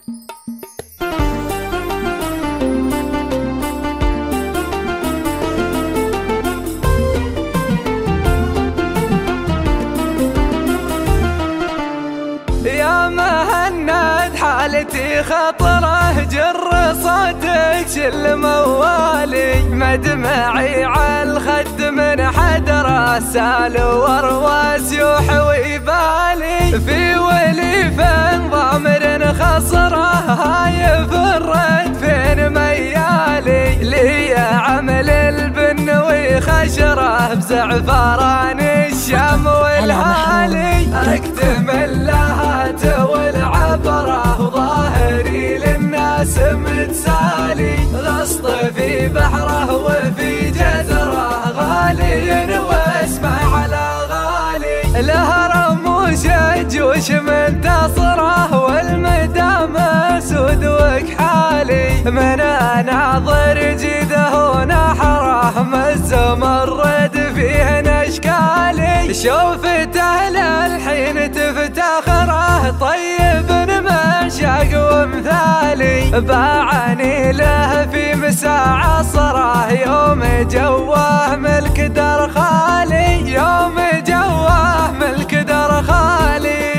يا مهند حالتي خطره، جر صوتك شل موالي، مدمعي عالخد من حدره، سال ورواس يحوي بالي، في وليف ضامر خصره، هايف الرد فين ميالي، لي عمل البنوي خشره، بزعفران الشام والهالي، اكتم اللهات والعبره، وظاهري للناس متسالي، غصت في بحره وفي جزره، غالي واسمع على غالي، الهرم وشجوش منتصره، والمدام اسود وكحالي، من اناظر جيده ونحره، مزمرد فيه اشكالي، شوفته للحين تفتخره، طيب مشاق ومثالي، باعني له في مساء عصره، يوم جواه ملك دار خالي، يوم جواه ملك دار خالي.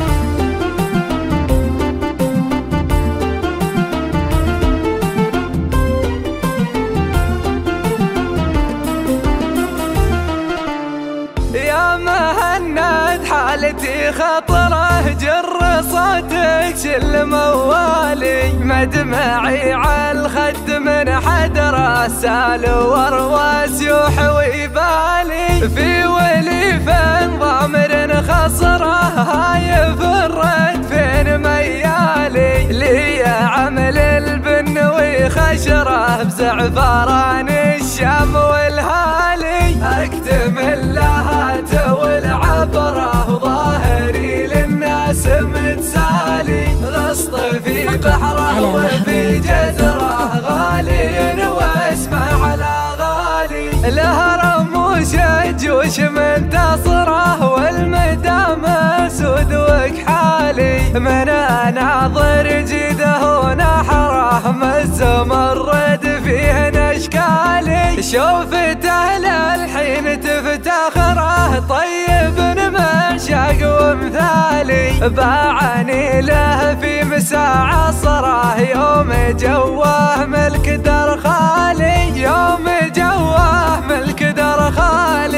يا مهند حالتي خطره، جر صوتك شل موالي، مدمعي عالخد من حدره، سال ورواس يحوي بالي، في وليف ضامر خصره، هايف الرد فين ميالي، لي عمل البنوي خشره، بزعفران الشام والهالي، اكتم اللهات والعبره، وظاهري للناس متسالي، غصت في بحره وفي جزره، غالي واسمع على غالي، الهرم وشجوش منتصره، والمدام اسود وكحالي، من اناظر جيده ونحره، مزمرد فيه اشكالي، شوفته للحين تفتخره، طيب مشاق ومثالي، باعني له في مساء عصره، يوم جواه ملك دار خالي، يوم جواه ملك دار خالي.